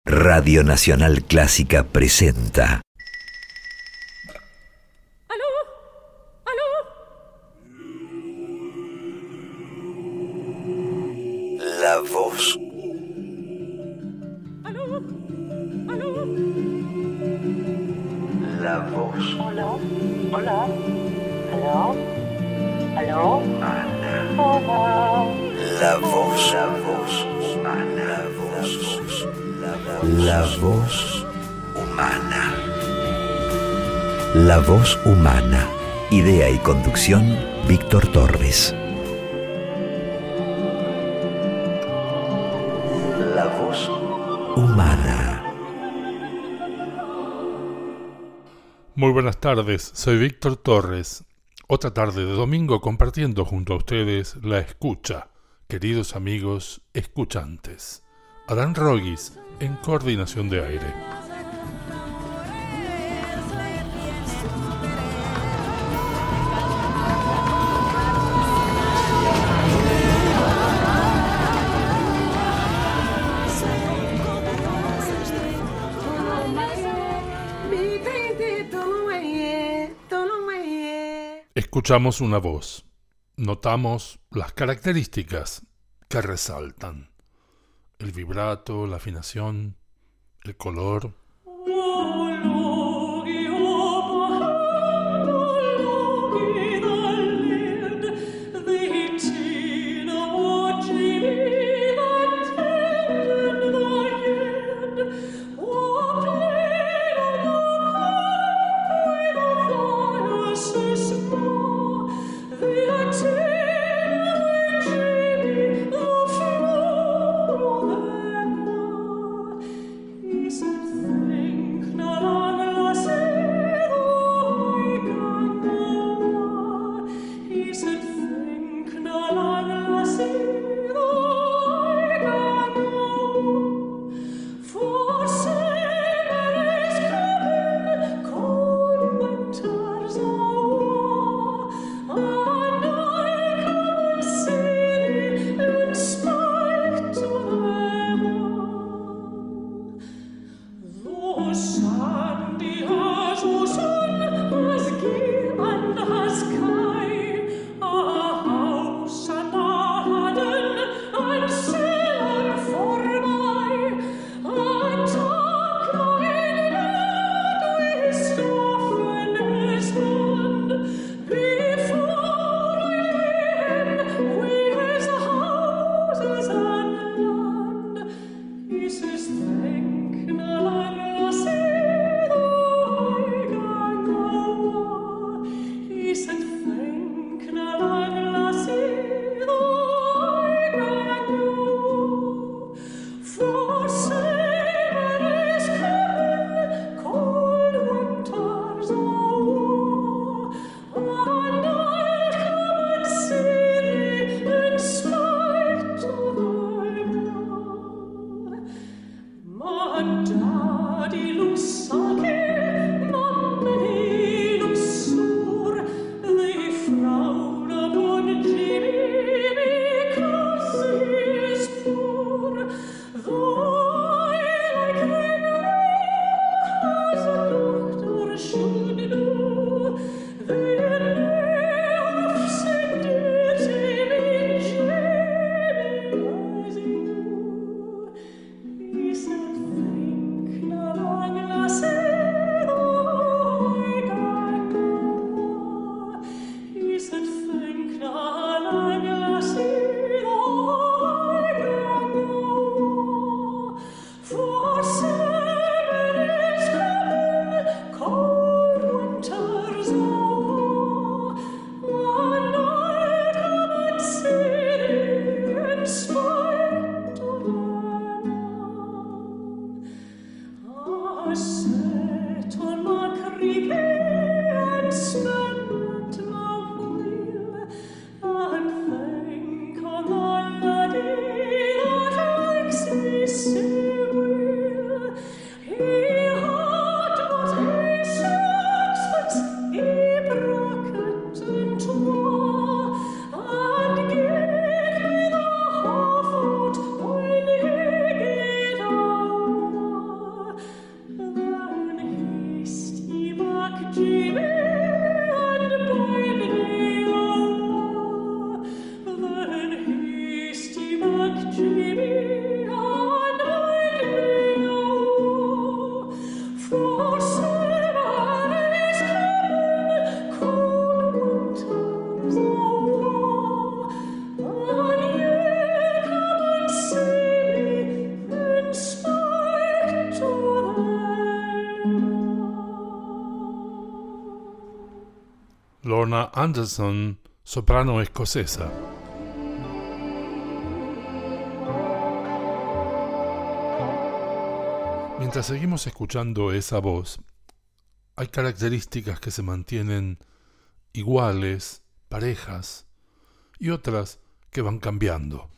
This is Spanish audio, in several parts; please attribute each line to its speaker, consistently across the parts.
Speaker 1: Radio Nacional Clásica presenta La Voz. La Voz.
Speaker 2: Hola. Hola. ¿Aló? ¿Aló?
Speaker 1: Ana.
Speaker 2: Hola.
Speaker 1: La Voz. La Voz. Ana. La Voz Humana. La Voz Humana. Idea y conducción, Víctor Torres. La Voz Humana.
Speaker 3: Muy buenas tardes, soy Víctor Torres. Otra tarde de domingo compartiendo junto a ustedes la escucha, queridos amigos escuchantes. Adán Roguis en coordinación de aire. Escuchamos una voz, notamos las características que resaltan: el vibrato, la afinación, el color. Lorna Anderson, soprano escocesa. Mientras seguimos escuchando esa voz, hay características que se mantienen iguales, parejas, y otras que van cambiando.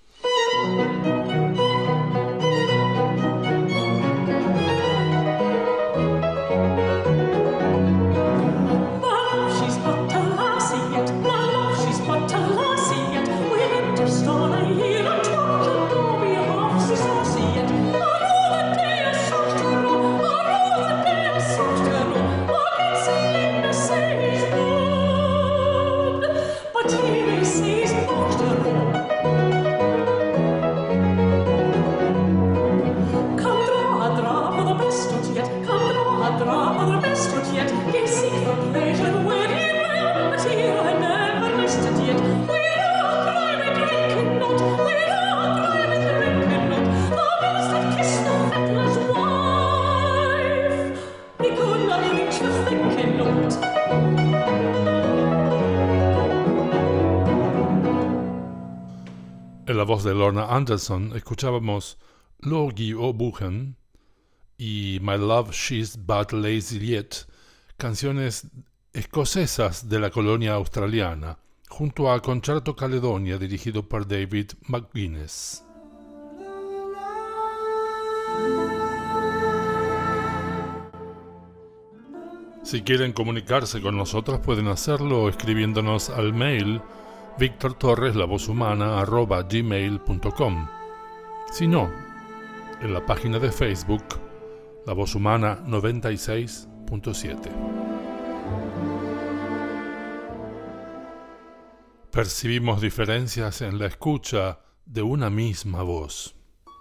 Speaker 3: En la voz de Lorna Anderson escuchábamos Lorgie O'Buchan y My Love She's But Lazy Yet, canciones escocesas de la colonia australiana, junto a Concerto Caledonia dirigido por David McGuinness. Si quieren comunicarse con nosotros pueden hacerlo escribiéndonos al mail victortorreslavozhumana@gmail.com. Si no, en la página de Facebook La Voz Humana 96.7. Percibimos diferencias en la escucha de una misma voz.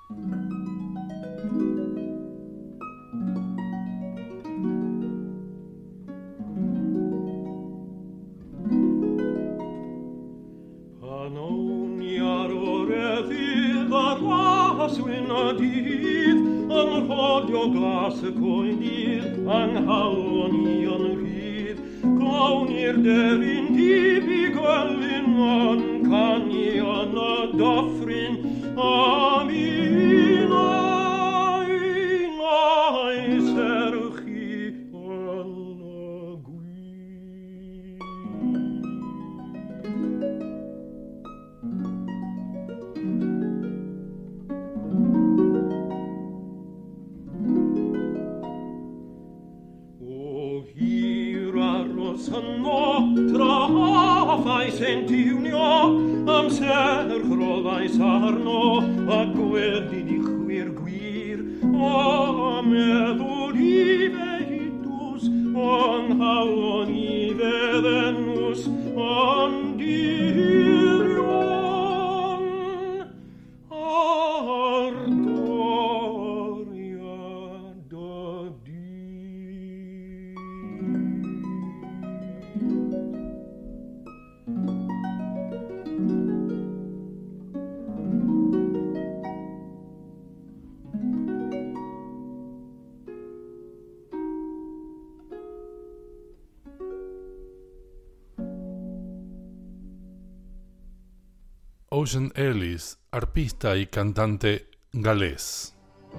Speaker 3: Ocean Ellis, arpista y cantante galés.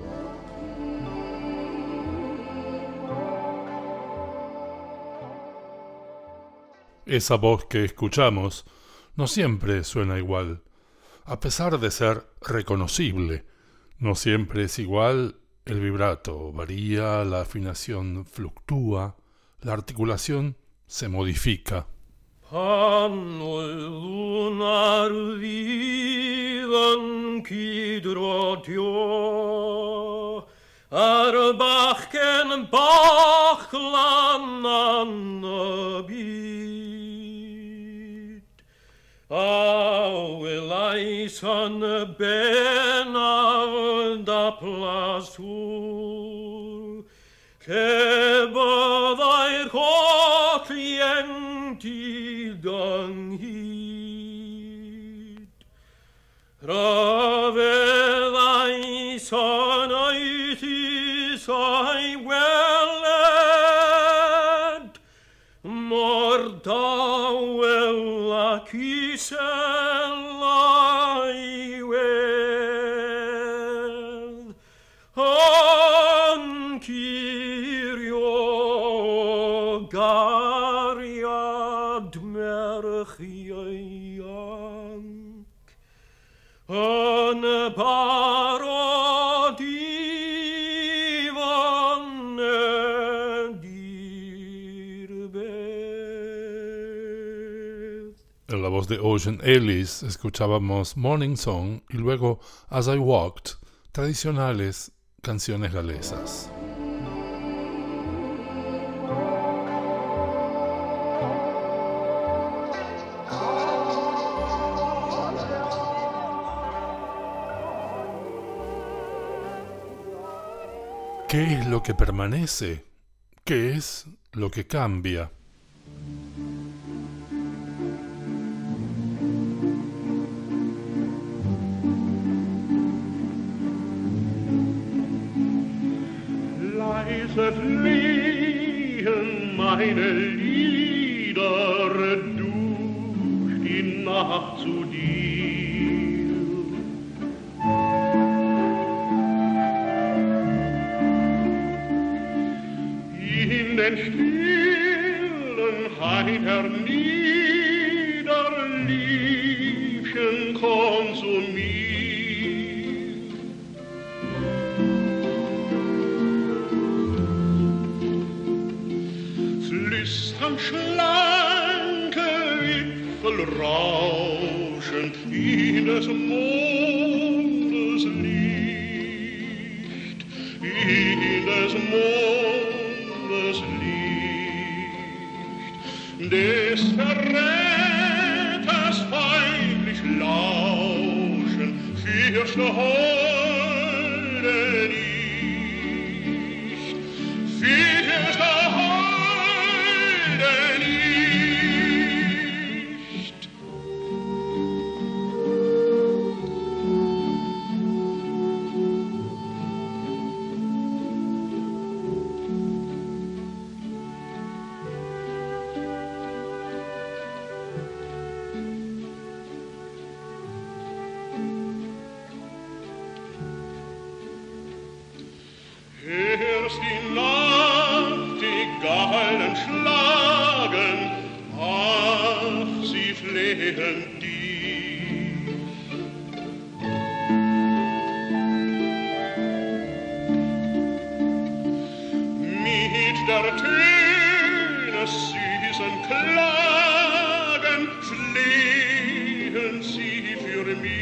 Speaker 3: Esa voz que escuchamos no siempre suena igual. A pesar de ser reconocible, no siempre es igual. El vibrato varía, la afinación fluctúa, la articulación se modifica.
Speaker 4: Pannul lunar vidan kydrotio, Bachken Bachlan annabit. Will I son ben da plasur, Keba thair clienti dan hid. Rafedd I son oethis I weled, mor da
Speaker 3: En la voz de Ocean Ellis escuchábamos Morning Song y luego As I Walked, tradicionales canciones galesas. ¿Qué es lo que permanece? ¿Qué es lo que cambia?
Speaker 4: Leise fliehen meine Lieder durch die Nacht zu dir. In den stillen Heiternieder, Liebchen, komm zu mir. Schlanke Wipfel rauschen in des Mondes Licht, in des Mondes Licht, des Verräters feindlich lauschen, fürchte heute nicht, fürchte hörst die Nachtigallen schlagen, ach, sie flehen dich. Mit der Töne süßen Klagen flehen sie für mich.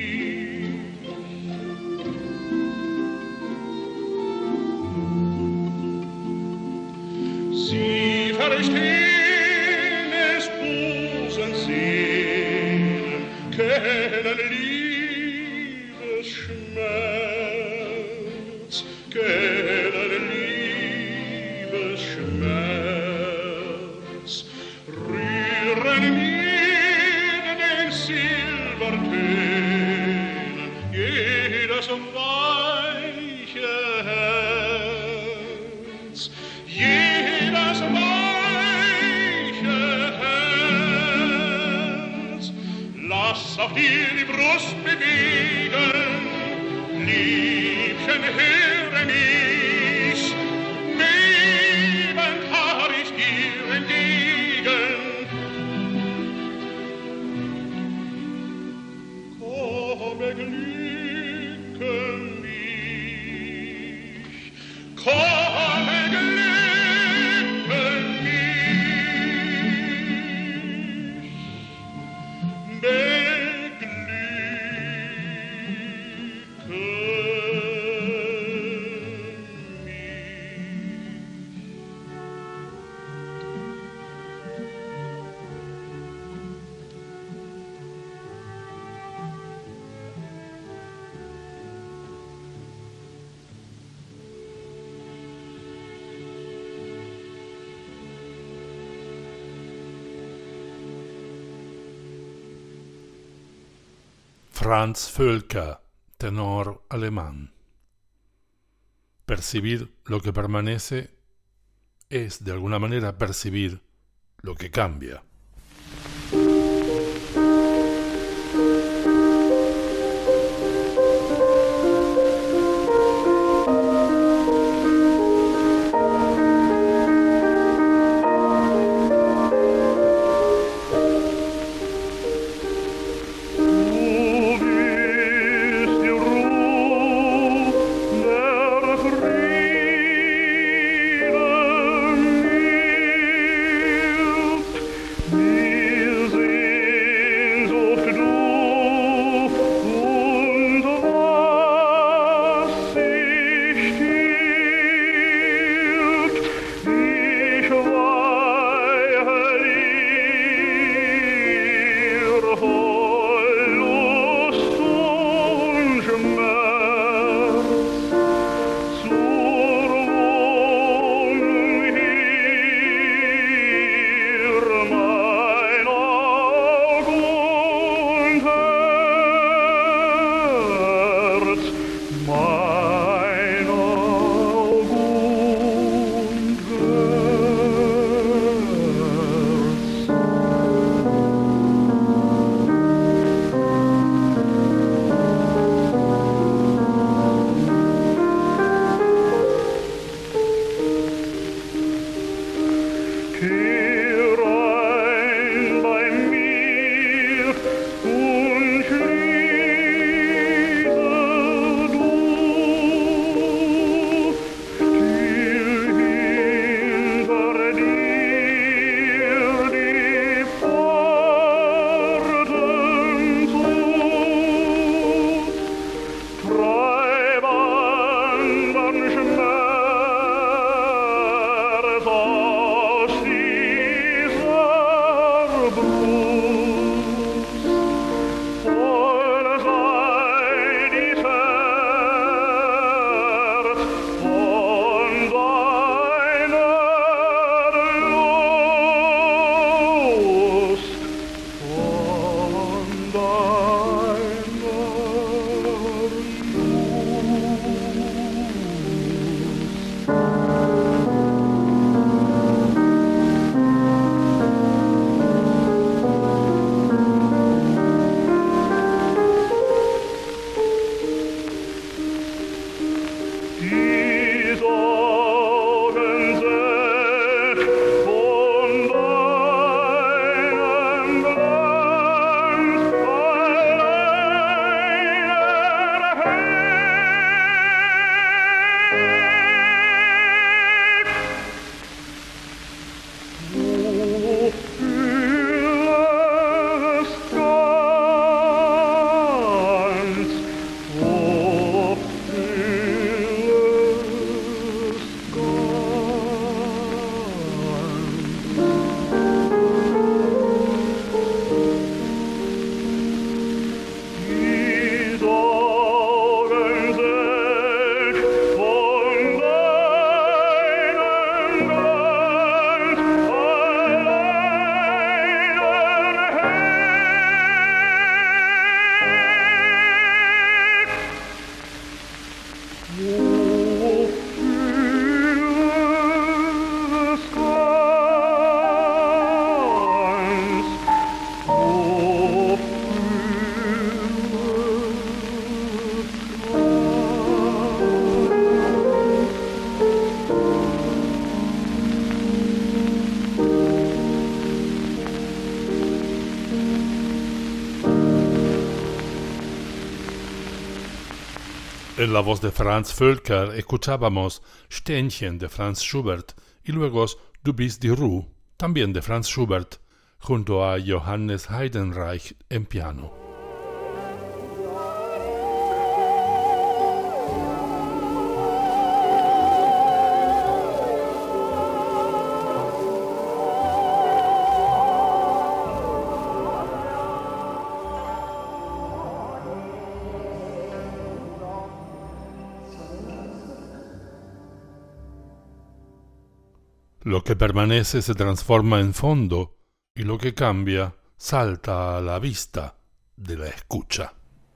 Speaker 4: Sie verstehen es Busen sehen, kennen Liebesschmerz, kennen Liebesschmerz, rühren mit den Silbertönen jedes weiche Herz, jedes weiche Herz. Lass auch dir die Brust bewegen, Liebchen, höre mich, bebend fahr ich dir entgegen. Komm, beglücke mich, komm, beglücke mich, beglücke
Speaker 3: Franz Völker, tenor alemán. Percibir lo que permanece es, de alguna manera, percibir lo que cambia. En la voz de Franz Völker escuchábamos Ständchen de Franz Schubert y luego Du bist die Ruhe, también de Franz Schubert, junto a Johannes Heidenreich en piano. Lo que permanece se transforma en fondo y lo que cambia salta a la vista de la escucha.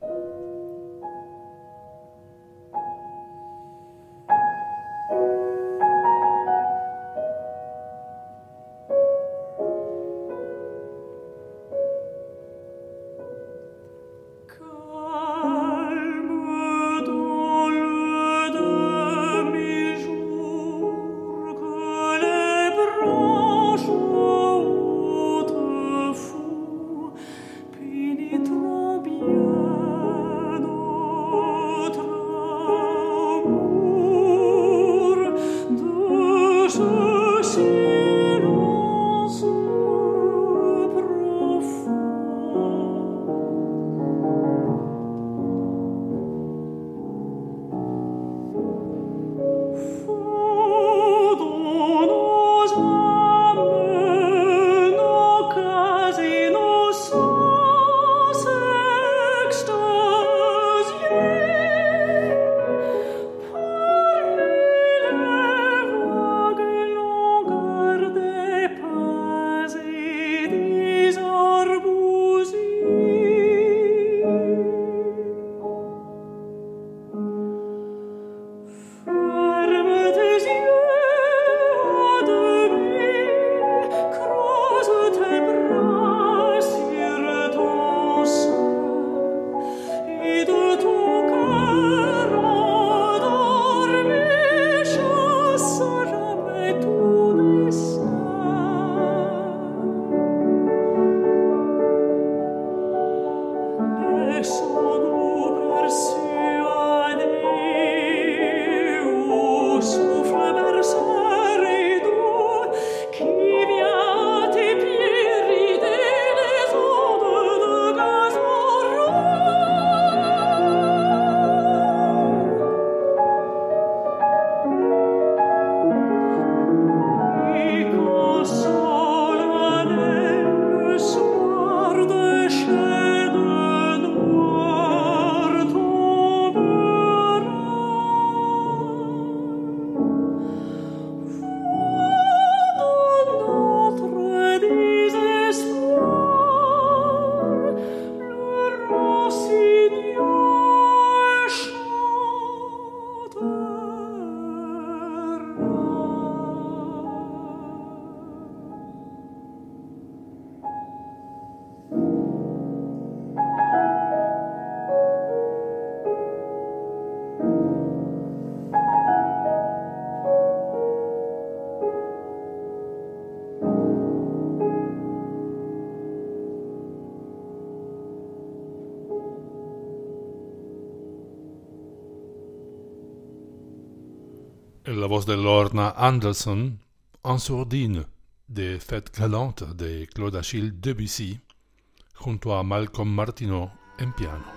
Speaker 3: En la voz de Lorna Anderson, En sourdine, de Fête galante de Claude Achille Debussy, junto a Malcolm Martineau en piano.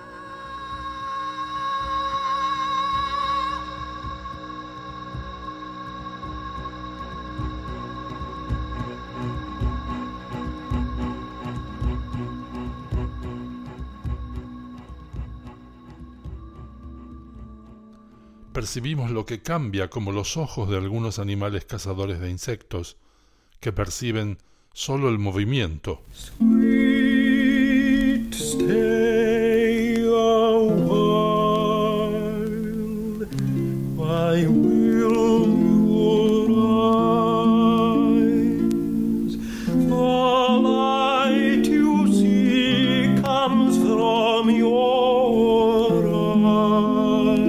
Speaker 3: Percibimos lo que cambia como los ojos de algunos animales cazadores de insectos, que perciben solo el movimiento.
Speaker 5: Sweet, stay a while, I will your eyes. The light you see comes from your eyes.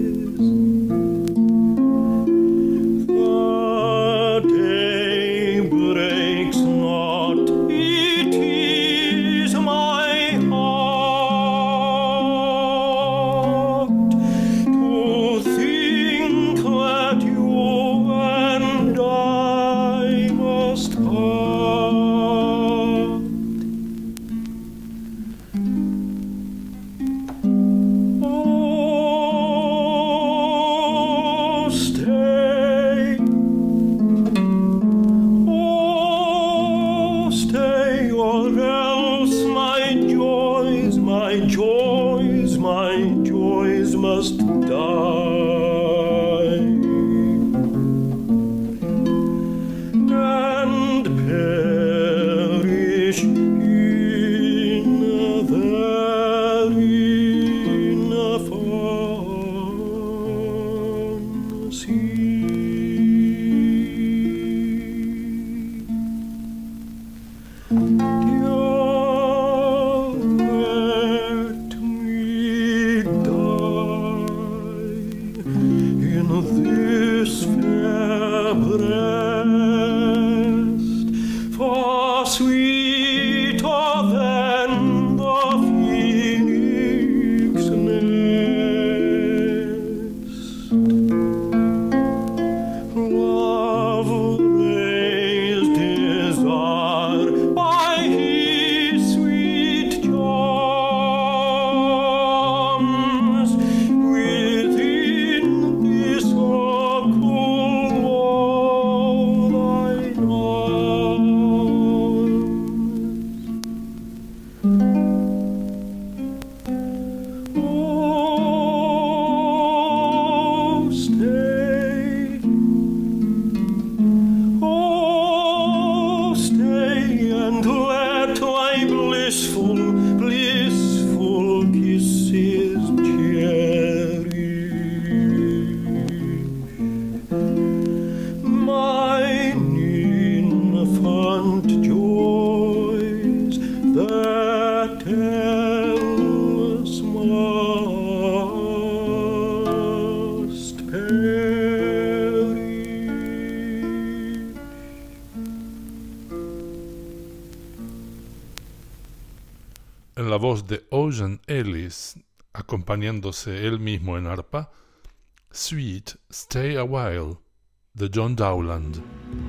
Speaker 5: The day breaks not, it is my heart.
Speaker 3: la voz de Ocean Ellis, acompañándose él mismo en arpa, Sweet Stay a While, de John Dowland.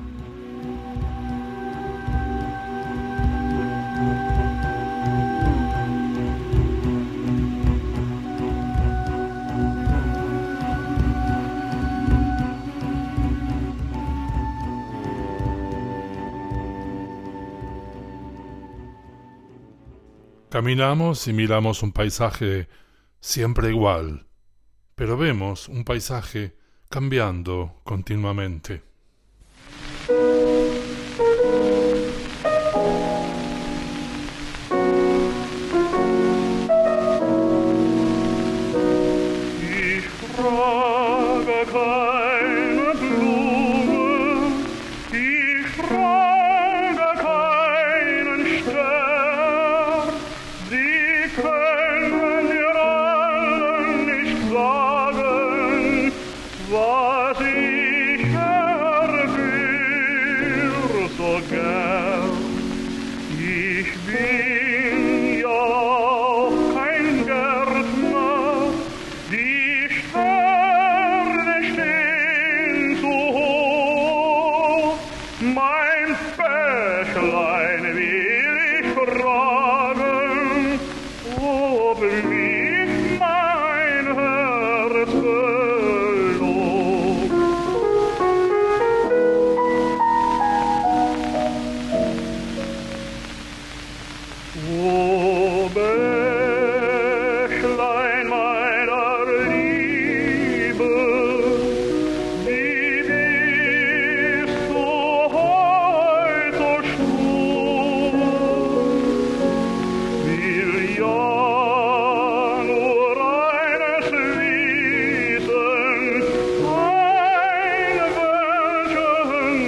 Speaker 3: Caminamos y miramos un paisaje siempre igual, pero vemos un paisaje cambiando continuamente.
Speaker 4: Ich frage keine Blume, ich frage keinen Stern, sie können mir allen nicht sagen, was ich erwähne so gern. Ich bin ja auch kein Gärtner, die Sterne stehen zu hoch. Mein Bächlein will ich fragen, ob mich mein Herz belog. O Bächlein meiner Liebe, wie bist du heut so stur? Will ja nur eines wissen, ein welchen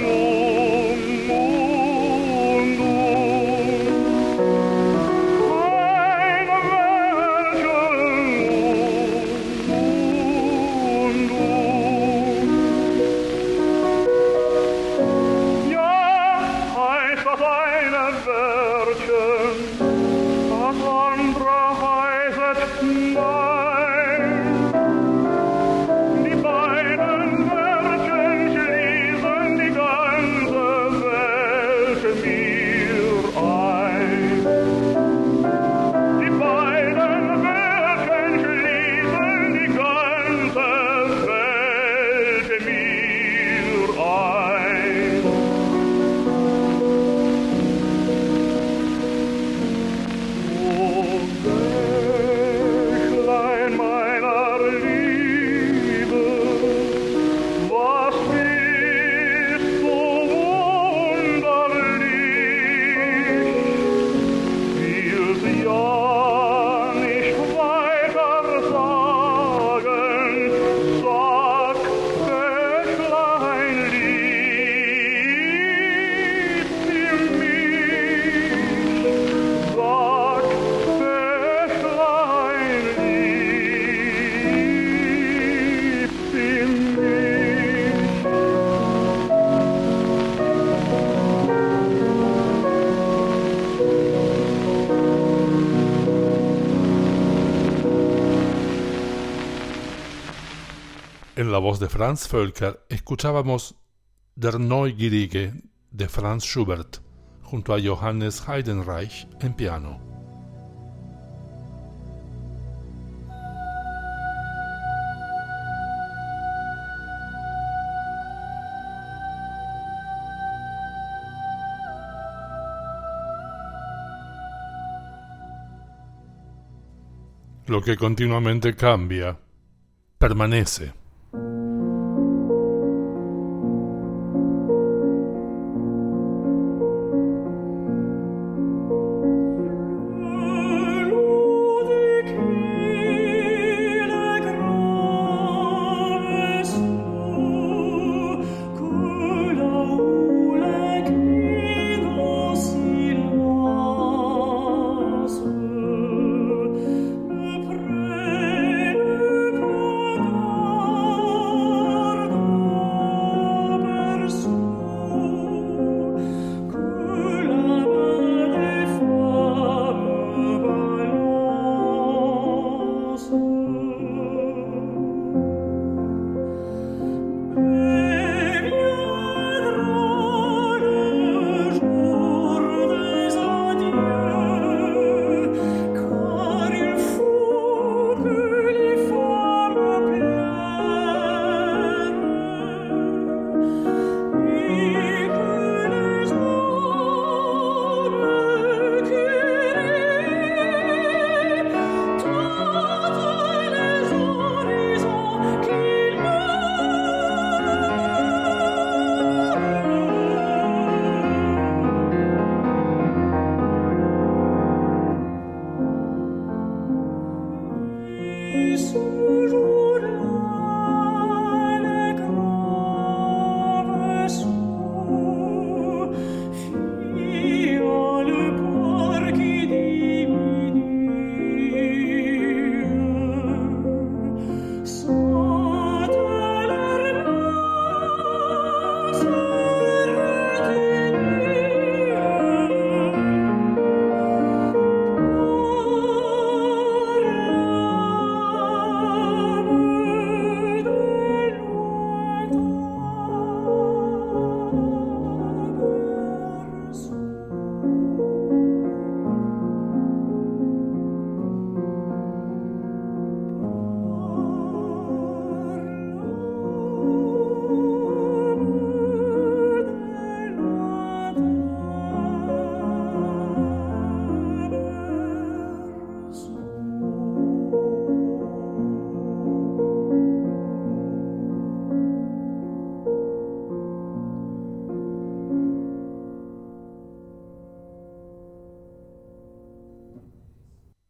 Speaker 3: En la voz de Franz Völker escuchábamos Der Neugierige de Franz Schubert junto a Johannes Heidenreich en piano. Lo que continuamente cambia, permanece.
Speaker 5: Près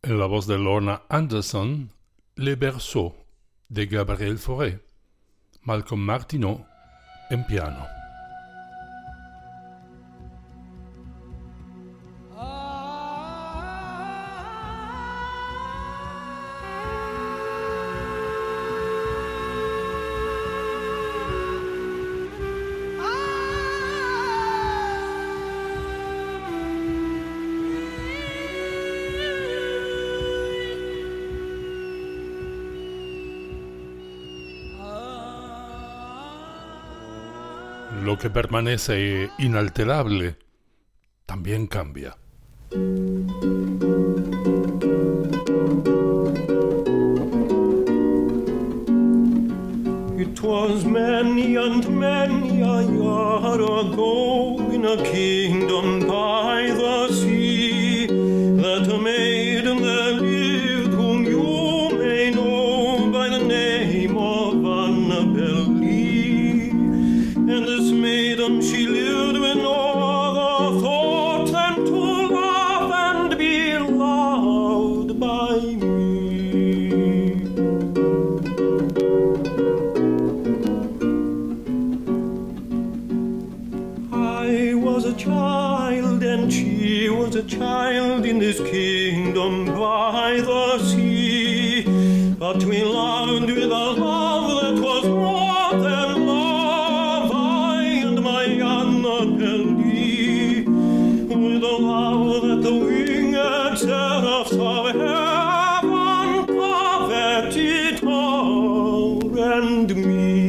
Speaker 3: En la voz de Lorna Anderson, Les Berceaux, de Gabriel Fauré, Malcolm Martineau en piano. Lo que permanece inalterable también cambia.
Speaker 5: It was many and many a year ago in a kingdom by the sea that a maiden there lived whom you may know by the name of Annabel Lee. And this maiden, she lived with no other thought than to love and be loved by me. I was a child and she was a child in this kingdom by the sea, but we loved with a love that was more than love, I and my Annabel Lee, with a love that the winged seraphs of heaven coveted her and me.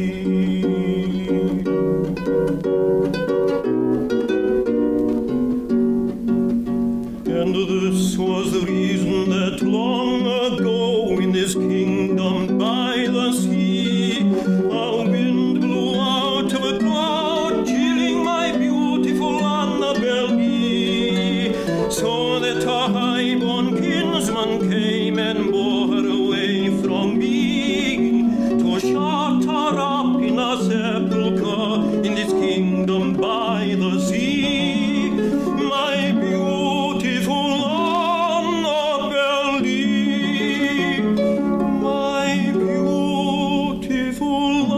Speaker 5: And this was the reason that long ago in this kingdom by the sea a wind blew out of a cloud, chilling my beautiful Annabel Lee, so that a high-born kinsman came and bore her away from me to shut her up in a sepulchre in this kingdom by the sea. My beautiful Annabel Lee, my beautiful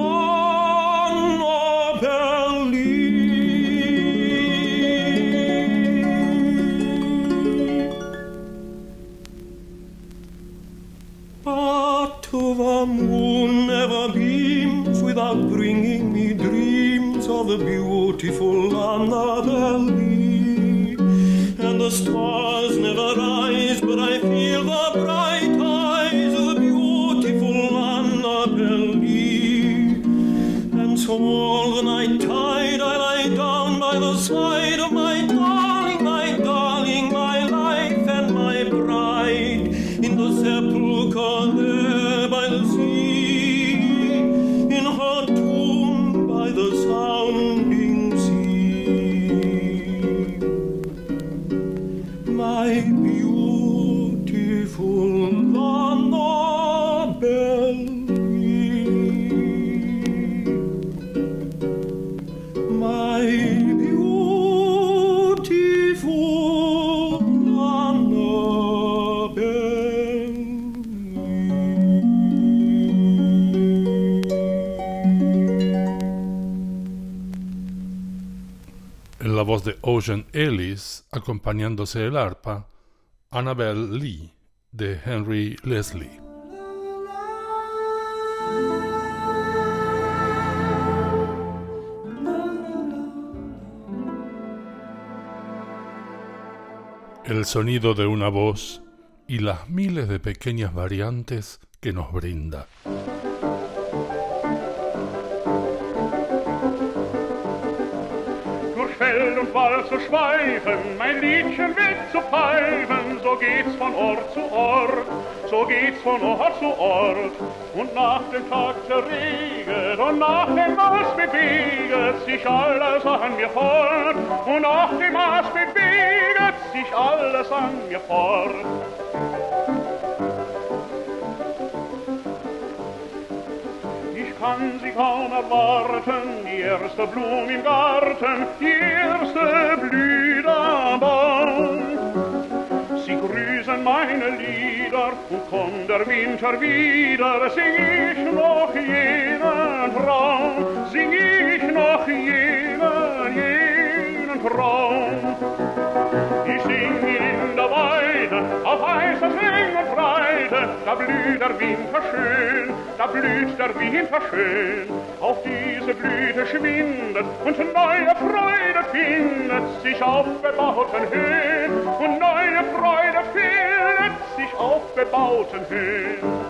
Speaker 5: Annabel Lee. But the moon never beams without bringing me dreams of the beautiful Annabel Lee. And the stars never rise, but I feel the bright eyes of the beautiful Annabel Lee. And so all the night tide I lie down by the side of my darling, my life and my bride, in the sepulchre there by the sea, in her tomb by the sounding sea. My beautiful Annabel Lee, my beautiful Annabel
Speaker 3: En la voz de Ocean Ellis, acompañándose el arpa, Annabel Lee, de Henry Leslie. El sonido de una voz y las miles de pequeñas variantes que nos brinda.
Speaker 4: Feld und Wald zu schweifen, mein Liedchen weg zu pfeifen, so geht's von Ort zu Ort, so geht's von Ort zu Ort. Und nach dem Tag zerreget und nach dem Maß beweget sich alles an mir fort, und nach dem Maß beweget sich alles an mir fort. Kann sie kaum erwarten, die erste Blum im Garten, die erste Blüte am Baum. Sie grüßen meine Lieder und kommt der Winter wieder, sing ich noch jenen Traum, sing ich noch jenen Traum. Ich sing in der Weide, auf weißer Schnee und Breite, da blüht der Winter schön, da blüht der Winter schön. Auf diese Blüte schwindet und neue Freude findet sich auf bebauten Höhen, und neue Freude findet sich auf bebauten Höhen.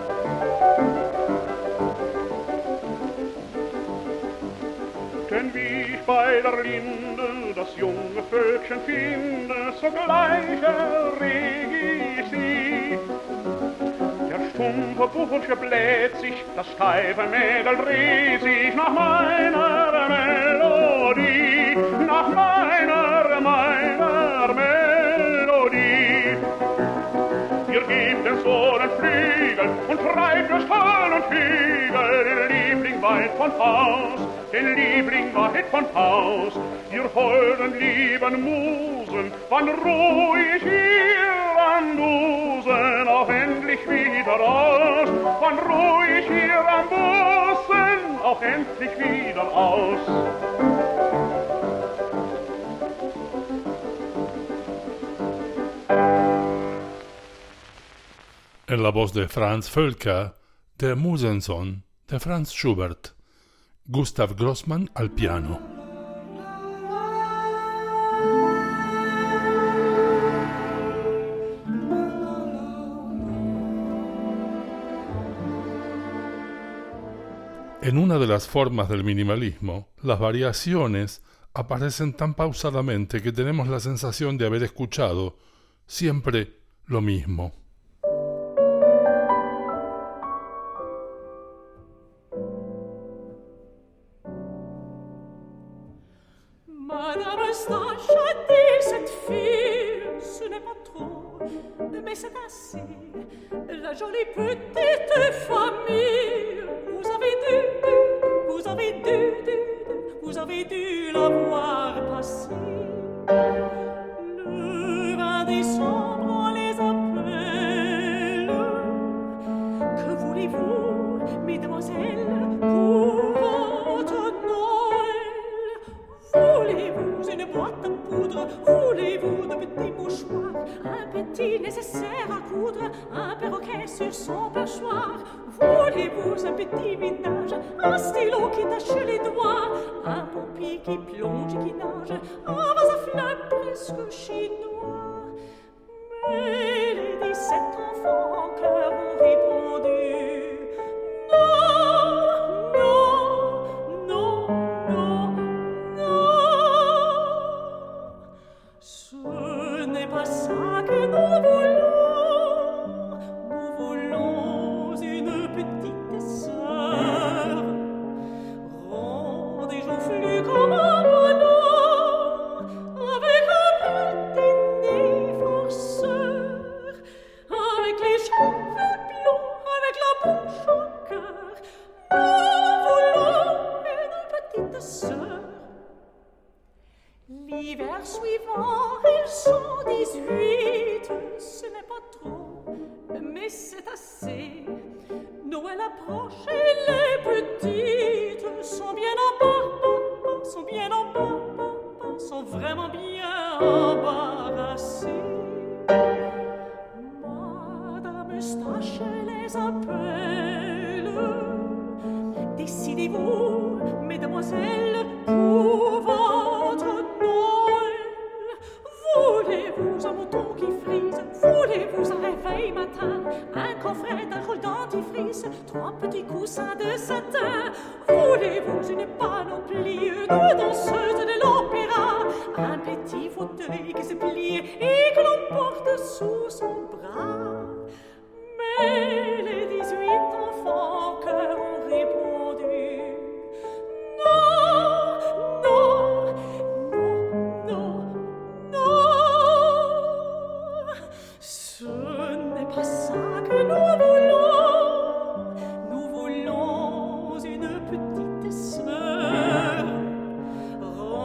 Speaker 4: Denn wie ich bei der Linde das junge Völkchen finde, sogleich erreg ich sie. Der stumpfe Bursche bläht sich, das steife Mädel dreht sich nach meiner Melodie, nach meiner Melodie. Ihr gebt den Sohlen Flügel und treibt durch Tal und Hügel den Liebling weit von Haus, den Liebling weit von Haus. Ihr holden lieben Musen, wann ruh ich hier am Busen auch endlich wieder aus, wann ruh ich hier am Busen auch endlich wieder aus.
Speaker 3: En la voz de Franz Völker, der Musensohn de Franz Schubert, Gustav Grossmann al piano. En una de las formas del minimalismo, las variaciones aparecen tan pausadamente que tenemos la sensación de haber escuchado siempre lo mismo.
Speaker 6: Madame Eustache a dit cette fille, ce n'est pas trop, mais c'est assez. La jolie petite famille, vous avez dû la voir passer. Le 20 décembre, on les appelle. Que voulez-vous, mesdemoiselles, pour votre Noël? Voulez-vous une boîte à poudre? Voulez-vous de petits mouchoirs? Un petit nécessaire à coudre? Un perroquet sur son perchoir? Voulez-vous un petit ménage? Un stylo qui tâche les doigts? Un pompier qui plonge et qui nage? Un vase à fleurs presque chinois? Mais les 17 enfants en chœur ont répondu: non, non, non, non, non. Ce n'est pas ça que nous voulons. Nous voulons une petite sœur, ronde et joufflue comme un ballon, avec un petit nez farceur, avec les cheveux blonds, avec la bouche au cœur. Nous voulons une petite sœur. L'hiver suivant, ils sont 18, ce n'est pas trop, mais c'est assez. Noël approche et les petites sont bien en bas, sont vraiment bien embarrassées. Madame Eustache les appelle. Décidez-vous, mesdemoiselles, pour votre Noël. Voulez-vous un mouton qui frise? Voulez-vous un réveil matin? Un coffret, un rôle dentifrice, 3 petits coussins de satin? Voulez-vous une panoplie, une danseuse de l'opéra? Un petit fauteuil qui se plie et que l'on porte sous son bras? Mais les 18 enfants en chœur ont répondu: non, non, non, non, non. Ce n'est pas ça que nous voulons. Nous voulons une petite sœur,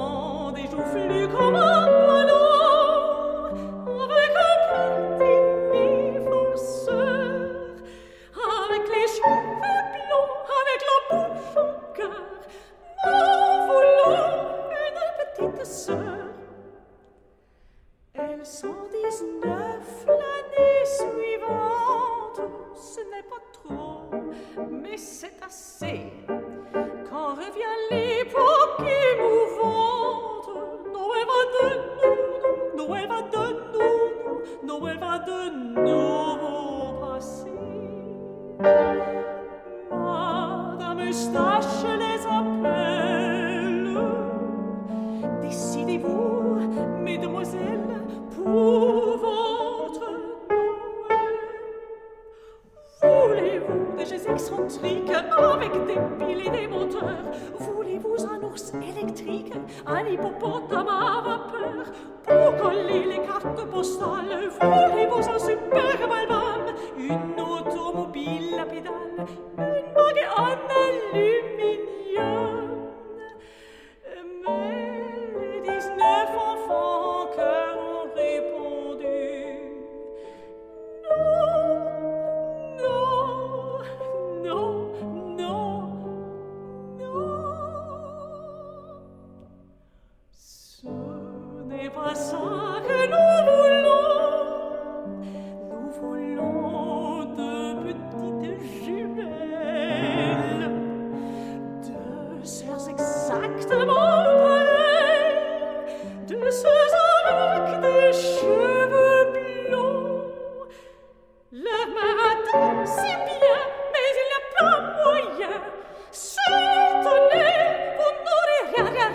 Speaker 6: électrique, un hippopotame à vapeur. Pour coller les cartes postales, voulez-vous un superbe album, une automobile à pédale, une bague en aluminium. Mais 19 enfants en chœur ont répondu non, non, non, non, non. Ce n'est pas ça que nous voulons de petites jumelles, deux sœurs exactement pareilles, deux sœurs avec des cheveux blonds. Leur mère a dit si bien, mais il n'y a pas moyen. S'étonner, vous n'aurez rien.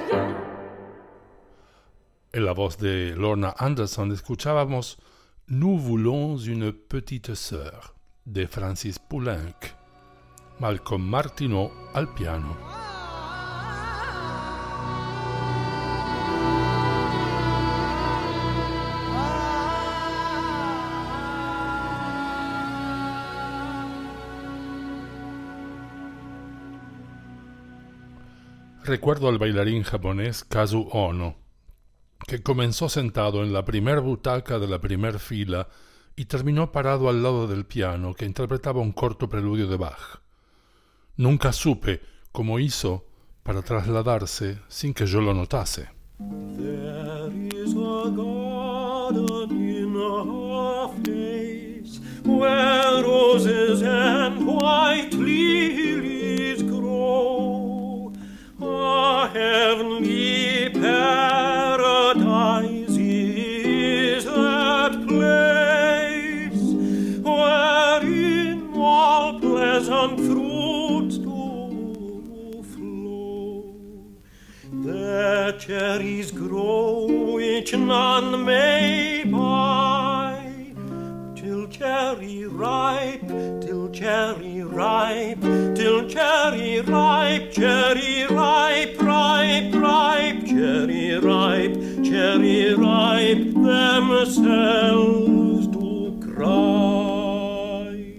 Speaker 3: En la voz de Lorna Anderson escuchábamos Nous voulons une petite sœur de Francis Poulenc, Malcolm Martineau al piano. Recuerdo al bailarín japonés Kazu Ono, que comenzó sentado en la primer butaca de la primer fila y terminó parado al lado del piano que interpretaba un corto preludio de Bach. Nunca supe cómo hizo para trasladarse sin que yo lo notase.
Speaker 5: There is a garden in her face, where roses and white lilies grow. A heavenly paradise is that place, wherein all pleasant fruits do flow. There cherries grow which none may buy, till cherry ripe, till cherry ripe, till cherry ripe, cherry ripe, ripe, ripe, cherry ripe, cherry ripe, themselves do cry.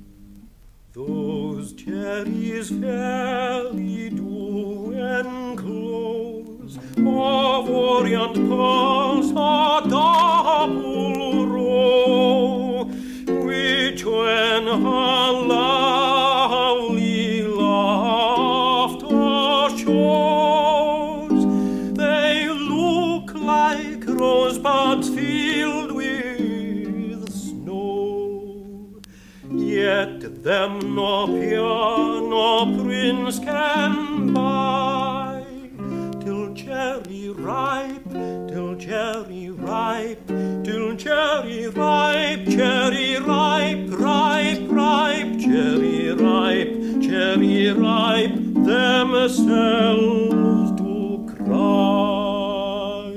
Speaker 5: Those cherries fairly do enclose of orient pearls a double row, which when her lovely laughter shows, they look like rosebuds filled with snow. Yet them nor peer nor prince can buy, till cherry ripe, till cherry ripe, till cherry ripe, cherry ripe, ripe, ripe, cherry ripe, cherry ripe, themselves do cry.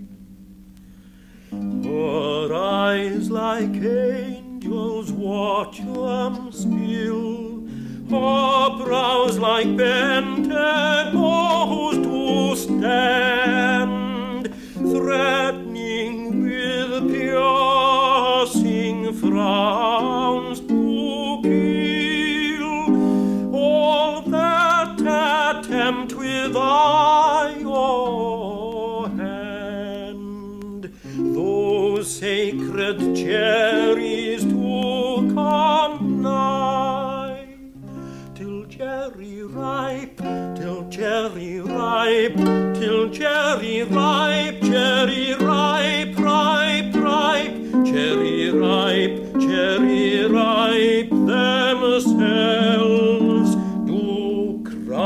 Speaker 5: Her eyes like angels watch them still, her brows like bended bows do stand, threatening with piercing frowns to kill all that attempt with eye or hand. Those sacred cherries to come nigh, till cherry ripe, till cherry ripe, till cherry ripe, cherry ripe, ripe, ripe, cherry ripe, cherry ripe, themselves do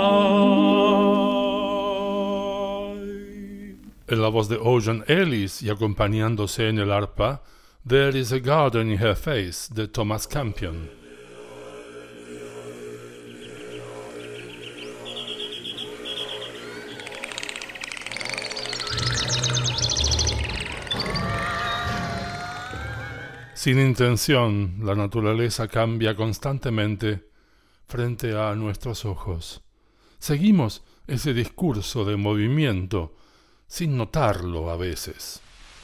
Speaker 5: cry.
Speaker 3: En la voz de Ocean Ellis y acompañándose en el arpa, There is a Garden in Her Face de Thomas Campion. Sin intención, la naturaleza cambia constantemente frente a nuestros ojos. Seguimos ese discurso de movimiento, sin notarlo a veces.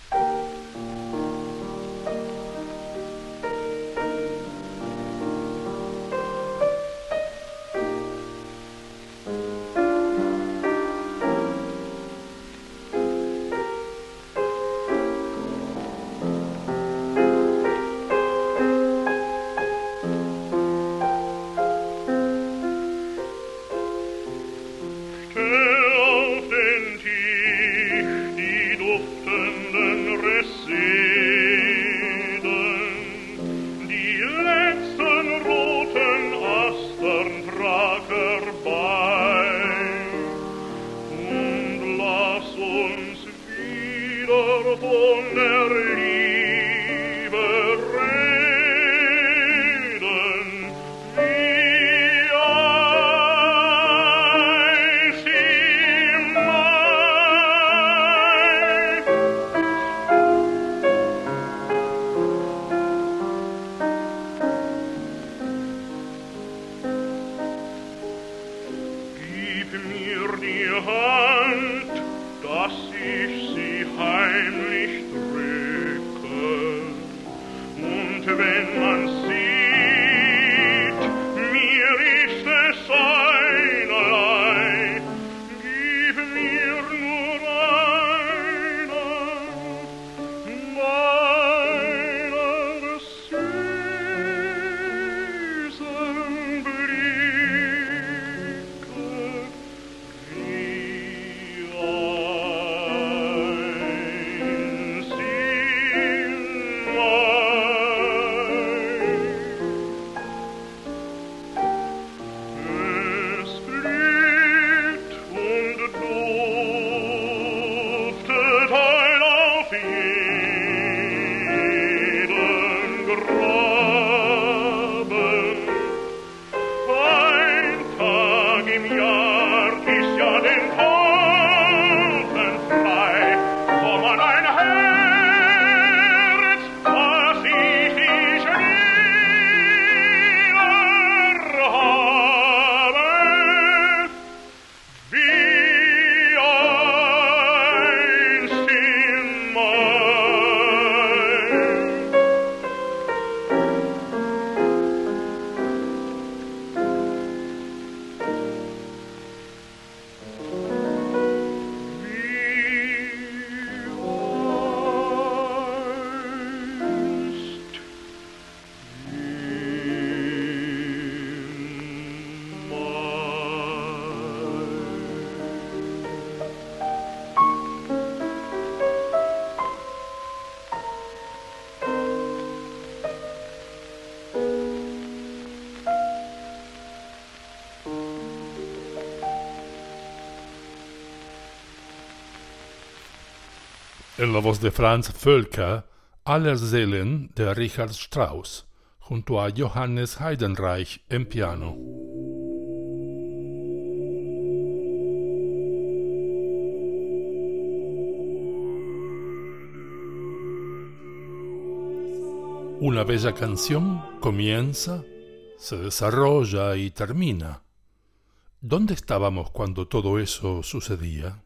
Speaker 3: En la voz de Franz Völker, Aller Seelen de Richard Strauss, junto a Johannes Heidenreich en piano. Una bella canción comienza, se desarrolla y termina. ¿Dónde estábamos cuando todo eso sucedía?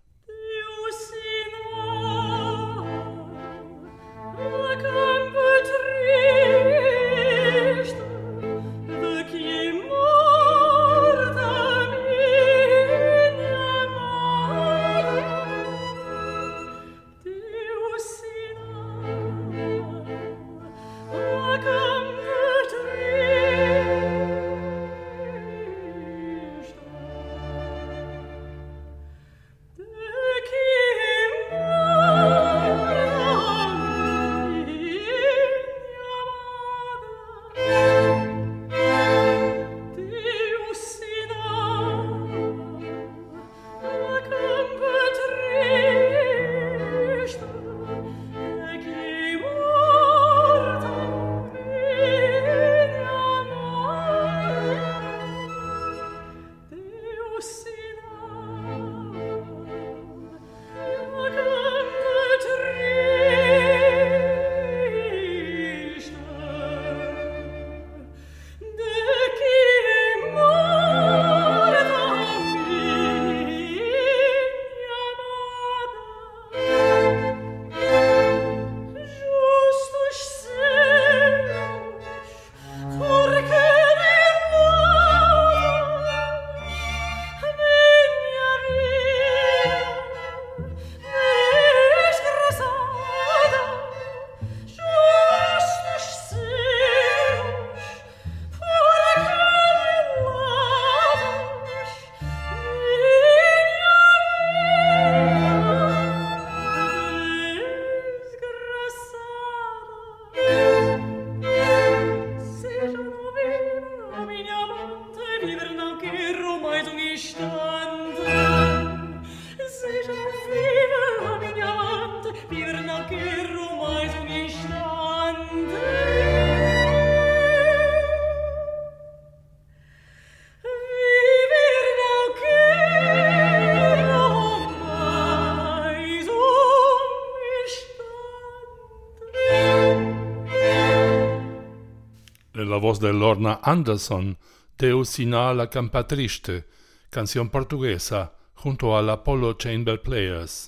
Speaker 3: En la voz de Lorna Anderson, Deus Sina la Campa Triste, canción portuguesa, junto al Apollo Chamber Players.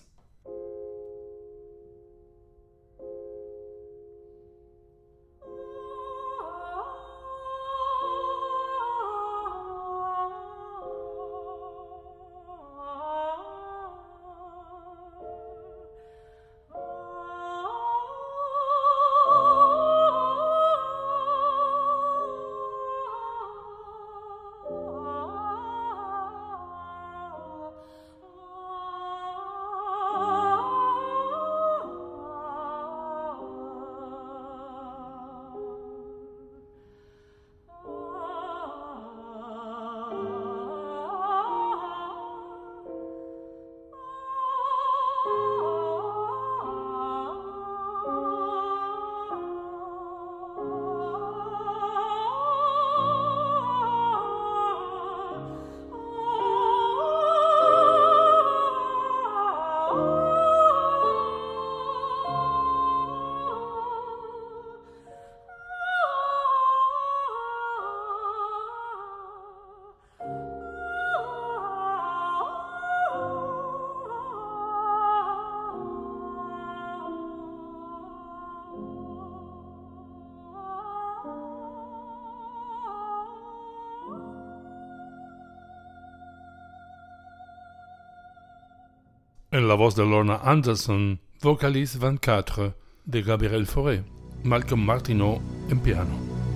Speaker 3: En la voz de Lorna Anderson, Vocalise 24 de Gabriel Fauré, Malcolm Martineau en piano.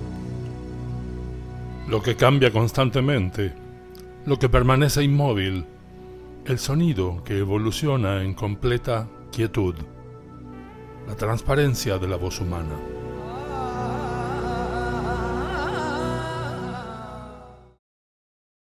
Speaker 3: Lo que cambia constantemente, lo que permanece inmóvil, el sonido que evoluciona en completa quietud, la transparencia de la voz humana.